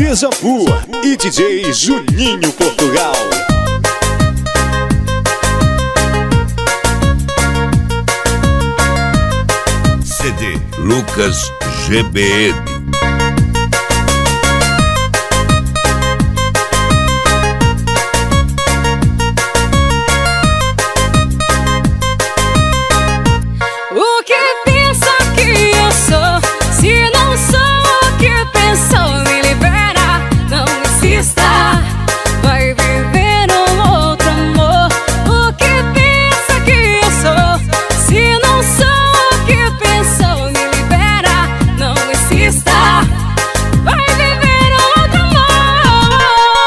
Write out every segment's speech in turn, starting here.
Deja Vu e DJ Juninho Portugal. CD Lucas GBN. O que pensa que eu sou? Se não sou o que pensou, me libera, não insista. Vai viver um outro amor. O que pensa que eu sou? Se não sou o que pensou, me libera, não insista. Vai viver outro amor.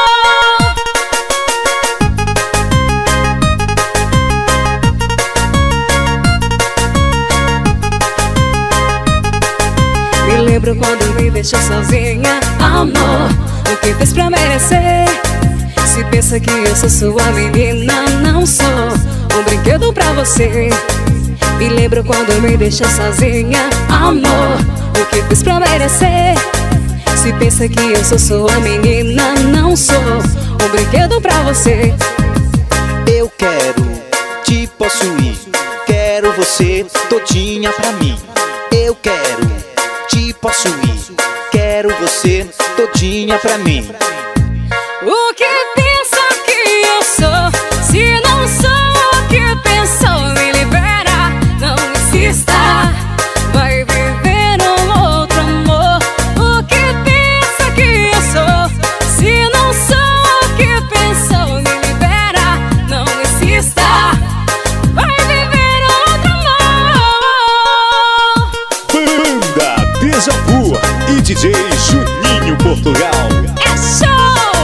Me lembro quando me deixou sozinha, amor. O que fez pra merecer? Se pensa que eu sou sua menina, não sou um brinquedo pra você. Me lembro quando me deixou sozinha, amor. O que fez pra merecer? Se pensa que eu sou sua menina, não sou um brinquedo pra você. Eu quero te possuir, quero você todinha pra mim. Eu quero te possuir, quero você todinha pra mim. O que pensa que eu sou? Se não sou o que pensou, me libera, não insista. Vai viver um outro amor. O que pensa que eu sou? Se não sou o que pensou, me libera, não insista. Vai viver outro amor. Banda Deja Vu e DJ Juninho Portugal. É show!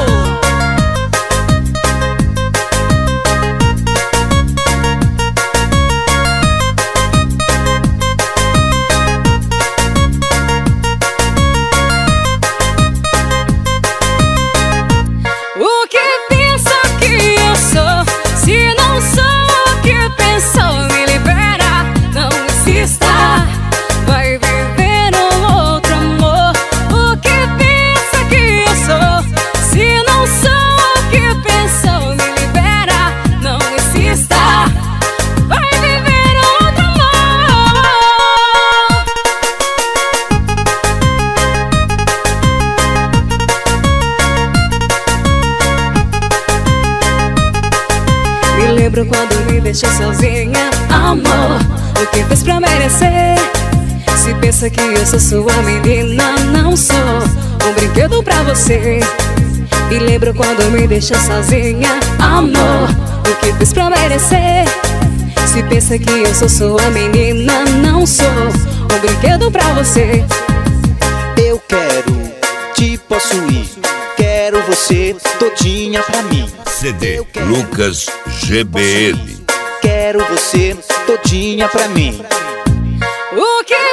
O que pensa que eu sou? Se não sou o que pensou, me libera, não insista. Vai viver um outro amor. O que pensa que eu sou? Se não sou o que pensou, me libera, não insista. Vai viver outro amor. Me lembro quando me deixou sozinha, amor. O que fez pra merecer? Se pensa que eu sou sua menina, não sou um brinquedo pra você. Me lembro quando me deixou sozinha, amor. O que fez pra merecer? Se pensa que eu sou sua menina, não sou um brinquedo pra você. Eu quero te possuir, quero você todinha pra mim. CD Lucas GBN. Quero você todinha pra mim. O que